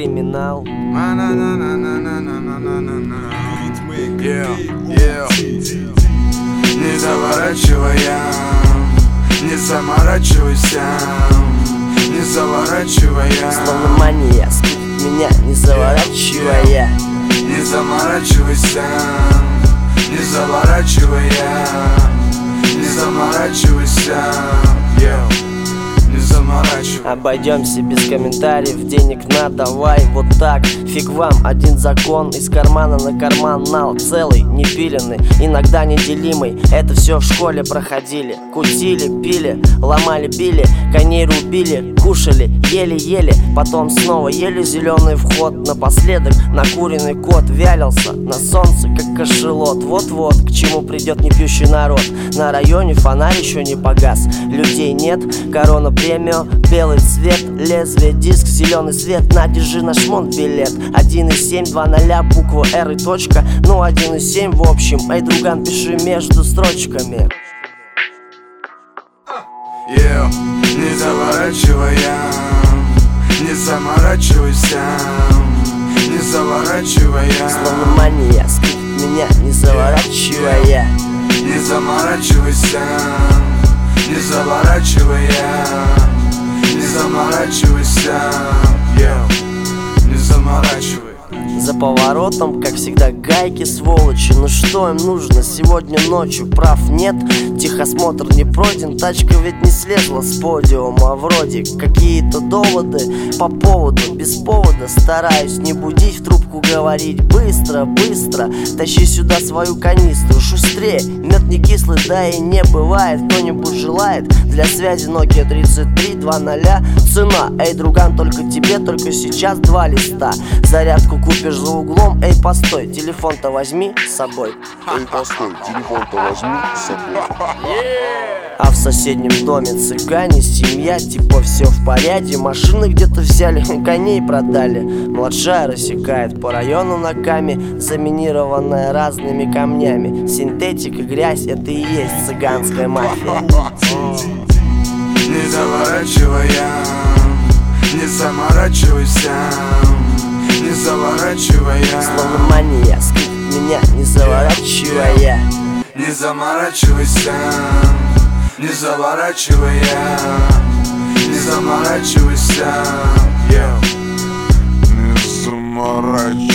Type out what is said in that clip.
криминал. Не заворачивая, не заморачивайся, не заворачивая. Словно мания скрипит меня, не заворачивая. Не заморачивайся, не заворачивая, не заморачивайся, не заморачивайся. Обойдемся без комментариев, денег на давай, вот так. Фиг вам, один закон, из кармана на карман нал. Целый, непиленный, иногда неделимый. Это все в школе проходили. Кутили, пили, ломали, били, коней рубили, кушали, ели-ели. Потом снова ели зеленый вход. Напоследок накуренный кот вялился на солнце, как кошелот. Вот-вот, к чему придет непьющий народ. На районе фонарь еще не погас, людей нет, корона премио, белый цвет, лезвие, диск, зеленый свет. На, держи наш монт билет. 1,7, 2,0, буква R и точка. Ну 1,7 в общем. Эй, друган, пиши между строчками. Не заворачивая, не заморачивайся, не заворачивая. Словно мания скрипит меня, не заворачивая. Не заморачивайся, не заворачивая, не заморачивайся, не заморачивай. За поворотом, как всегда, гайки, сволочи. Ну что им нужно сегодня ночью? Прав нет, техосмотр не пройден. Тачка ведь не слезла с подиума. Вроде какие-то доводы по поводу, без повода. Стараюсь не будить, в трубку говорить. Быстро, быстро, тащи сюда свою канистру. Шустрее, мед не кислый, да и не бывает. Кто-нибудь желает? Для связи Nokia 33 2.0. Цена, эй, друган, только тебе, только сейчас 2 листа. Зарядку купишь за углом, эй, постой, телефон-то возьми с собой. Эй, постой, телефон-то возьми с собой. А в соседнем доме цыгане, семья, типа все в порядке. Машины где-то взяли, коней продали. Младшая рассекает по району ногами, заминированная разными камнями. Синтетика, грязь, это и есть цыганская мафия. Не заворачивая, не заморачивайся, не заворачивая. Словно мания скрипит меня, не заворачивая. Не заморачивайся, не заворачивая, не заморачивайся, не заморачивайся.